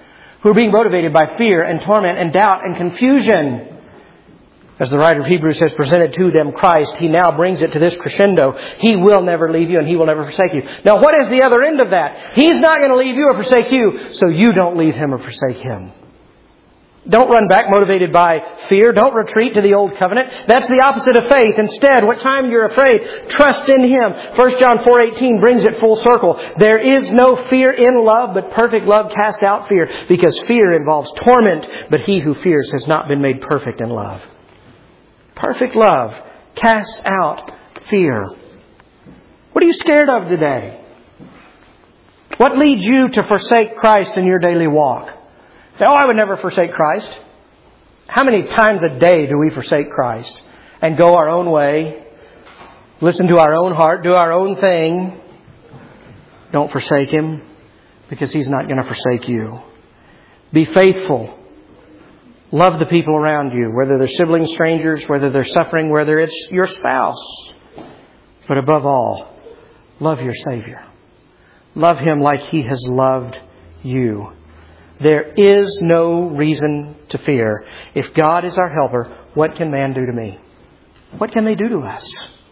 who are being motivated by fear and torment and doubt and confusion. As the writer of Hebrews has presented to them Christ, He now brings it to this crescendo. He will never leave you and He will never forsake you. Now, what is the other end of that? He's not going to leave you or forsake you, so you don't leave Him or forsake Him. Don't run back motivated by fear. Don't retreat to the old covenant. That's the opposite of faith. Instead, what time you're afraid, trust in Him. 1 John 4:18 brings it full circle. There is no fear in love, but perfect love casts out fear, because fear involves torment, but he who fears has not been made perfect in love. Perfect love casts out fear. What are you scared of today? What leads you to forsake Christ in your daily walk? Say, I would never forsake Christ. How many times a day do we forsake Christ and go our own way, listen to our own heart, do our own thing? Don't forsake Him, because He's not going to forsake you. Be faithful. Love the people around you, whether they're siblings, strangers, whether they're suffering, whether it's your spouse. But above all, love your Savior. Love Him like He has loved you. There is no reason to fear. If God is our helper, what can man do to me? What can they do to us?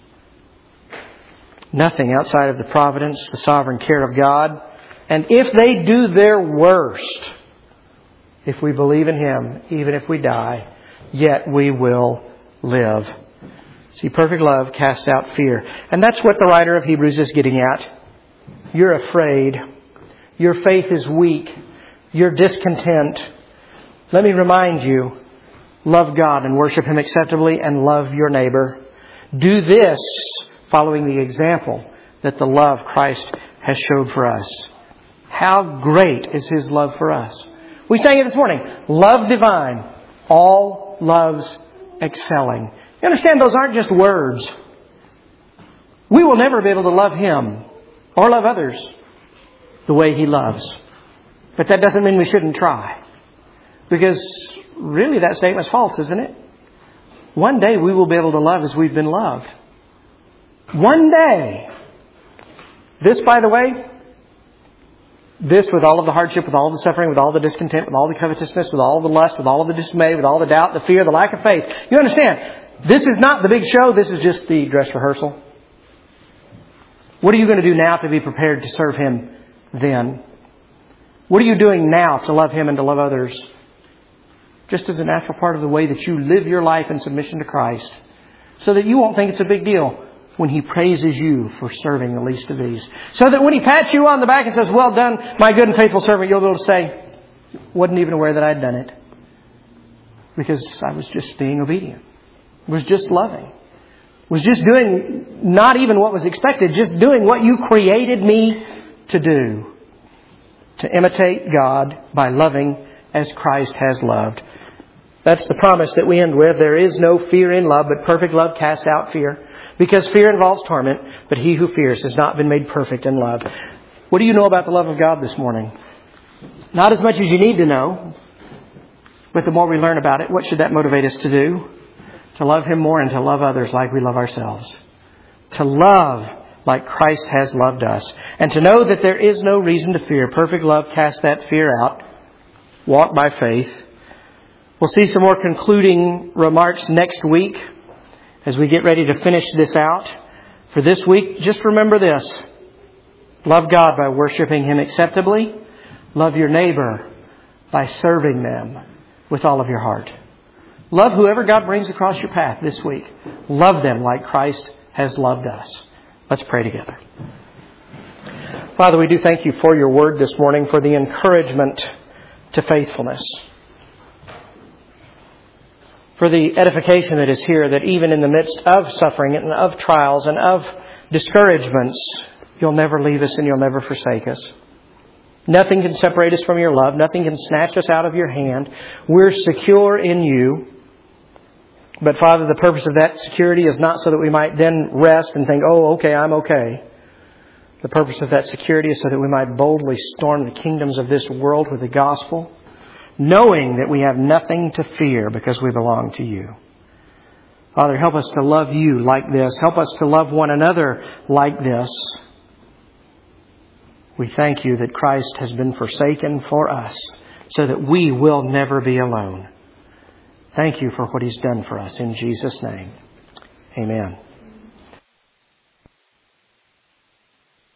Nothing outside of the providence, the sovereign care of God. And if they do their worst, if we believe in Him, even if we die, yet we will live. See, perfect love casts out fear. And that's what the writer of Hebrews is getting at. You're afraid. Your faith is weak. You're discontent. Let me remind you, love God and worship Him acceptably and love your neighbor. Do this following the example that the love Christ has showed for us. How great is His love for us. We sang it this morning. Love divine, all loves excelling. You understand, those aren't just words. We will never be able to love Him or love others the way He loves. But that doesn't mean we shouldn't try. Because really that statement's false, isn't it? One day we will be able to love as we've been loved. One day. This, by the way, this with all of the hardship, with all of the suffering, with all the discontent, with all the covetousness, with all the lust, with all of the dismay, with all the doubt, the fear, the lack of faith. You understand, this is not the big show. This is just the dress rehearsal. What are you going to do now to be prepared to serve Him then? What are you doing now to love Him and to love others? Just as a natural part of the way that you live your life in submission to Christ. So that you won't think it's a big deal when He praises you for serving the least of these. So that when He pats you on the back and says, well done, my good and faithful servant, you'll be able to say, wasn't even aware that I'd done it. Because I was just being obedient. Was just loving. Was just doing not even what was expected, just doing what you created me to do. To imitate God by loving as Christ has loved. That's the promise that we end with. There is no fear in love, but perfect love casts out fear. Because fear involves torment, but he who fears has not been made perfect in love. What do you know about the love of God this morning? Not as much as you need to know, but the more we learn about it, what should that motivate us to do? To love Him more and to love others like we love ourselves. To love like Christ has loved us. And to know that there is no reason to fear. Perfect love casts that fear out. Walk by faith. We'll see some more concluding remarks next week as we get ready to finish this out. For this week, just remember this. Love God by worshiping Him acceptably. Love your neighbor by serving them with all of your heart. Love whoever God brings across your path this week. Love them like Christ has loved us. Let's pray together. Father, we do thank You for Your word this morning, for the encouragement to faithfulness. For the edification that is here, that even in the midst of suffering and of trials and of discouragements, You'll never leave us and You'll never forsake us. Nothing can separate us from Your love. Nothing can snatch us out of Your hand. We're secure in You. But Father, the purpose of that security is not so that we might then rest and think, oh, okay, I'm okay. The purpose of that security is so that we might boldly storm the kingdoms of this world with the gospel, knowing that we have nothing to fear because we belong to You. Father, help us to love You like this. Help us to love one another like this. We thank You that Christ has been forsaken for us so that we will never be alone. Thank you for what He's done for us. In Jesus' name, amen.